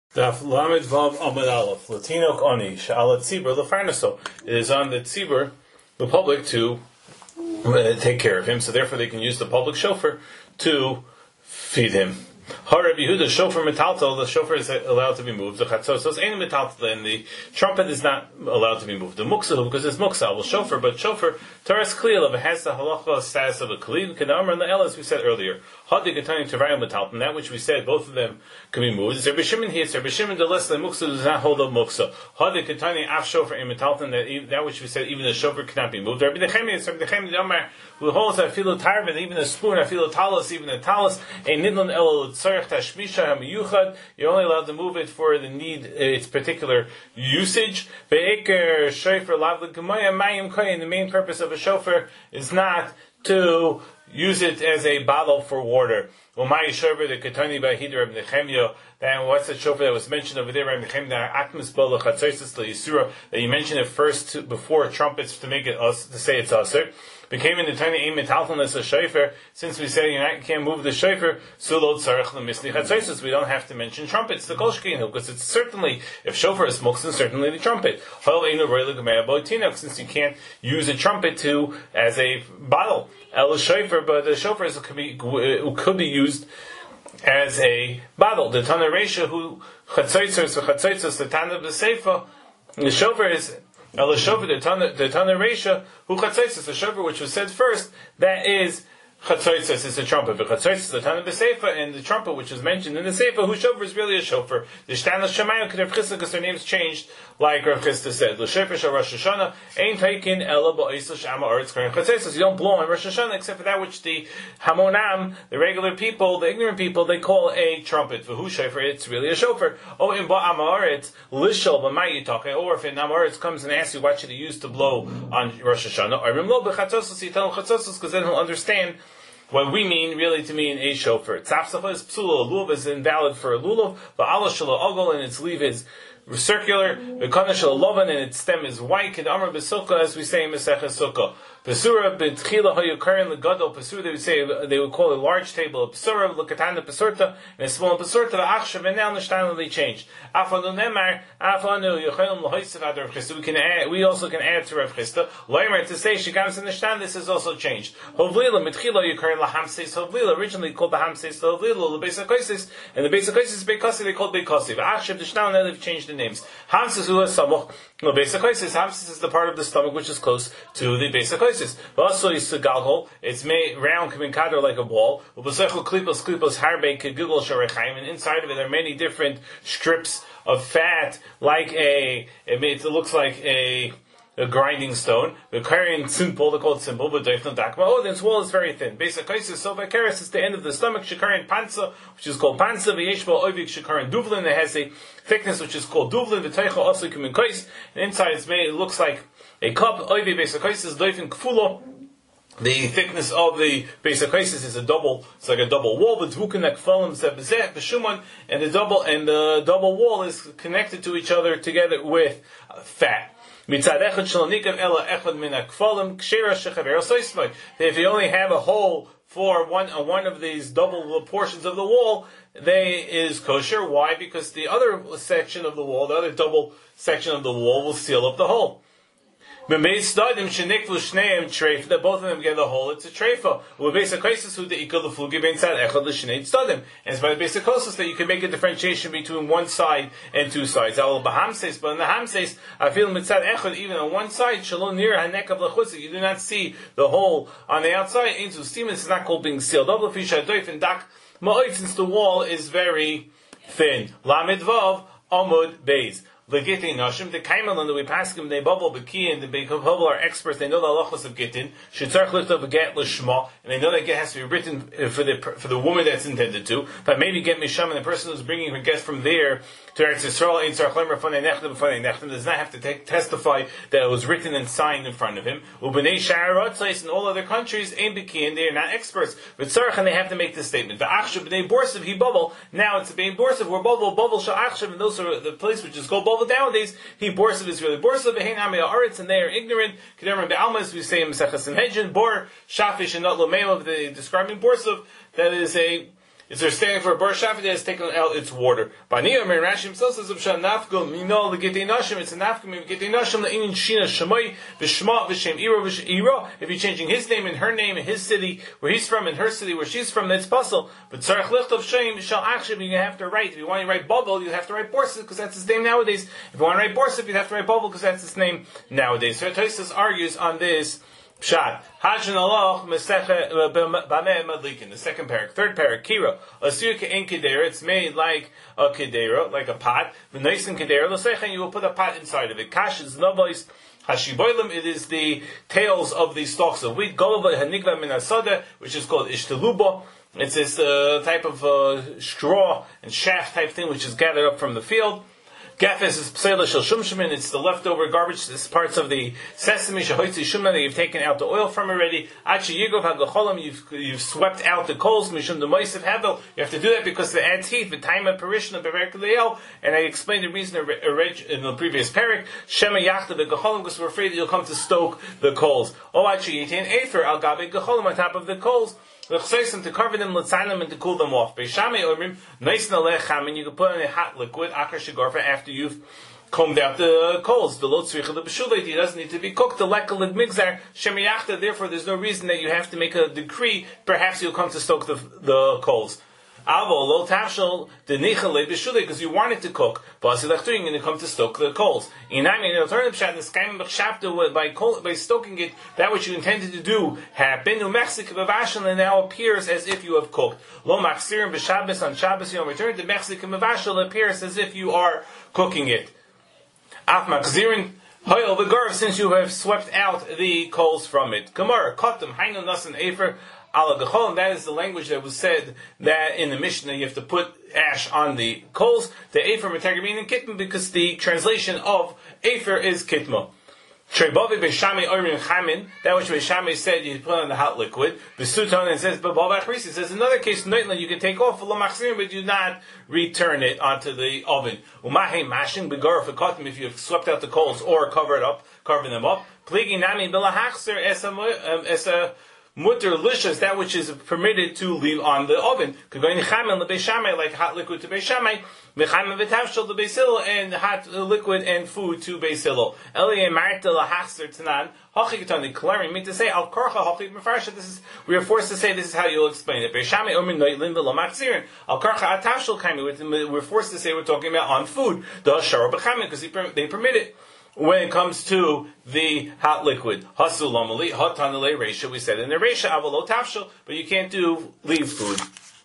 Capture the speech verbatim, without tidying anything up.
Daf Lamed Vav Amud Aleph Latinok Oni Sha'ala Tzibur Lefarnaso. It is on the Tzibur, the public, to uh, take care of him. So therefore, they can use the public shofar to feed him. Harab Yehuda shofar metaltal. The shofar is allowed to be moved. The chatzos ain't metaltal, and the trumpet is not allowed to be moved. The muksa, because it's muksa, well shofar, but shofar taras kliyel, it has the halacha status of a kliyel. Kedamar and the el, as we said earlier. Hadi ketani tevayim metaltal. That which we said, both of them can be moved. Rabbi Shimon here. Rabbi Shimon the less than muksa does not hold up muksa. Hadi ketani af shofar in metaltal. That that which we said, even the shofar cannot be moved. Rabbi Nechemi, Rabbi Nechemi the Amar, who holds that filo tarvin, even a spoon, a filo talos, even a talos, a nidlan el. You're only allowed to move it for the need, its particular usage. The main purpose of a shofar is not to use it as a bottle for water. Then what's the shofar that was mentioned over there? That you mentioned it first to, before trumpets to make it us to say it's usher. Became in the tiny aim metaltalness a shofar. Since we say you can't move the shofar, sulot sarach lemisli chatzaisus, we don't have to mention trumpets. The kolshkeinu, because it's certainly, if shofar is muktzin, certainly the trumpet. Since you can't use a trumpet to as a bottle, el shofar, but the shofar is, could be could be used as a bottle. The Tana Reisha who chatzaisus the chatzaisus the Tana b'seifa, the shofar is. El shofar, the Tana, the Tana Reisha, who chatzaisis, the shofar which was said first, that is chatzaisis, is a trumpet. But chatzaisis, the Tana b'seifa, and the trumpet which is mentioned in the seifa, whose shofar is really a shofar. The Shtana Shemayim could have Chisda, because their names changed, like Rav Chisda said. The shofar shel Rosh Hashanah ain't taken ela ba'isel shama aretz karin chatzaisis. You don't blow on Rosh Hashanah except for that which the Hamonam, the regular people, the ignorant people, they call a trumpet. For who shofar? It's really a shofar. Oh, in ba'am haaretz lishol b'may yitake. Or if an am haaretz comes and asks you what should he use to blow on Rosh Hashanah, or lo b'chatzos, you tell him chatzos, because then he'll understand what we mean really to mean a shofar. Tzapsacha is psula, lulav is invalid for a lulav, but Allah shala ogol, and its leaf is circular, v'kana shala lovan, and its stem is white, kid amr b'sukkah, as we say in Masechah Sukkah. Pesura b'tchila hayukarin legadol. Pesura, they would say, they would call a large table of pesura, l'katana pesurta, and a small pesurta v'achshav, and now l'shtainu they changed. Afanu nemar, afanu yochayim l'hoysev ad Rav Chisda. We can add, we also can add to Rav Chisda. Loimer, to say shigams in the shtan, this is also changed. Hovlila b'tchila hayukarin lahamseis. Hovlila, originally called the hamseis, hovlila l'beis hakosis, and the beis hakosis is beikasi, they called beikasi. V'achshav, the shtan, now they've changed the names. Hamseis ula samoch, l'beis hakosis. Hamseis is the part of the stomach which is close to the beis hakosis. But also it's a galgol, it's made round, coming kadr like a ball. And inside of it there are many different strips of fat, like a, it, it looks like a, a grinding stone. The carrying simple, they call it simple, but oh, this wall is very thin. Basically, so vikaris is the end of the stomach. Shikarin pansa, which is called pansa. V'yeshbo oivik shikarin duvlin. It has a thickness which is called duvlin. V'teicha also kumin kais. And inside it's made, it looks like a cup. Oivi basically is doifin kfulo. The thickness of the basic crisis is a double. It's like a double wall. But dvukanek falim zebzeh b'shuman, and the double and the double wall is connected to each other together with uh, fat. If you only have a hole for one uh, one of these double portions of the wall, they is kosher. Why? Because the other section of the wall, the other double section of the wall, will seal up the hole. That both of them get a hole, it's a treifa. And it's by the basic process that you can make a differentiation between one side and two sides. But in the hamses, I feel even on one side, you do not see the hole on the outside. It's not called being sealed. Since the wall is very thin. Lamed vav amud beis. The Gittin Nashim, the Kaimalan that we pass them, they bubble Baki and the Bubble are experts, they know the halachos of Gittin, Shitzarch Lichtav Get Lishma, and they know that get has to be written for the for the woman that's intended to, but maybe get Misham, and the person who's bringing her guest from there to Eretz Yisrael, Ein Tzarch Lemer Fanei Nechtem Fanei Nechtem, does not have to te- testify that it was written and signed in front of him. Ubnei Sha'ar Ratzais in all other countries, Ein Baki, and they are not experts, but Tzarch, and they have to make this statement. The Achshav Bnei Borsav, he bubble, now it's a Bnei Borsav, where bubble, bubble Shal Achshav, and those are the place which is called bubble nowadays. He borsav is really borsav, behein amei haaretz, and they are ignorant. Kedemar be'almas, we say in Mesechas Sanhedrin, bor shafish and not lomeim, of the describing borsav, that is a Is there standing for a bar shafi that has taken out its water? Baniya Mir Rashi himself says of Shan Nafgum, you know, the Gitei Nashim, it's a Nafgum, Gitei Nashim, the Inin Shina Shemai, Vishma, Vishem Ira, Vishira. If you're changing his name and her name and his city, where he's from, and her city, where she's from, that's puzzle. But Tzarech Lichtov Shem shall actually, you have to write. If you want to write Babel, you have to write Borsif, because that's his name nowadays. If you want to write Borsif, you have to write Babel, because that's his name nowadays. So Tosfos argues on this Pshat. Hajjan Allah Meseche Bameh Madlikin. The second parak, third parak, Kira. Asur in Kedera. It's made like a Kedera, like a pot. V'Nais in Kedera. L'Sechen. You will put a pot inside of it. Kash is Novois. Hashiboilim. It is the tails of the stalks of wheat. Golova Hanigva Min Asada, which is called Ishteluba. It's this uh, type of uh, straw and shaft type thing which is gathered up from the field. Gafes is pseila shel shumshimin. It's the leftover garbage. This parts of the sesame shehoitzi shuman that you've taken out the oil from already. Achi yigov hagacholam. You've you've swept out the coals. Mishum the moisiv hevel. You have to do that because it adds heat. V'taima parishna beverek leel. And I explained the reason in the previous parak. Shema yachta begacholam, because we're afraid that you'll come to stoke the coals. Oh achi yitin efer al gabe gacholam, on top of the coals. To cover them, letzanim, and to cool them off. Beishamei omrim nice nalecham, and you can put in a hot liquid akar shigarfa after you've combed out the coals. The lot tzricha the b'shulayt, it doesn't need to be cooked. The lekalig migzar shemiyachta. Therefore, there's no reason that you have to make a decree. Perhaps you'll come to stoke the the coals. Avo lo tafshel the nichale b'shulay, because you want it to cook. But you're going to come to stoke the coals. Inami, in the alternative pshat, the skaim b'chshapta, by by stoking it, that which you intended to do happened. Umechzik b'vashel, and now appears as if you have cooked. Lo machzirim b'shabbos, on Shabbos you return to mechzik b'vashel, appears as if you are cooking it. Af machzirin hoyel v'garv, since you have swept out the coals from it. Gemara kotam hainu nasan efer. That is the language that was said that in the Mishnah you have to put ash on the coals. The Efer Metagrabin and Kitma, because the translation of Efer is Kitma. Trebavi Beishami Orim Chamin, that which Beishami said you put on the hot liquid. Besuton, and says Babavachris, it says another case Noitlan you can take off Lamachzirim, but do not return it onto the oven. Umahe Mashin Begar Fekatim, if you have swept out the coals or covered up, cover them up. Pligi Nami Bilahachser Esa Mutter licious, that which is permitted to leave on the oven. Like hot liquid to Beishamai, and hot liquid and food to Beisilo. To say Al Karcha, this is we are forced to say this is how you'll explain it. Beishamai Omin Noitlin Velomaxir. Al Karcha Atashal Kaimi, we're forced to say we're talking about on food. The Shara Bechamin, because they permit it. When it comes to the hot liquid, Hasulamali, Hatanale Resha, we said in the Resha, Avalo Tafshel, but you can't do leave food.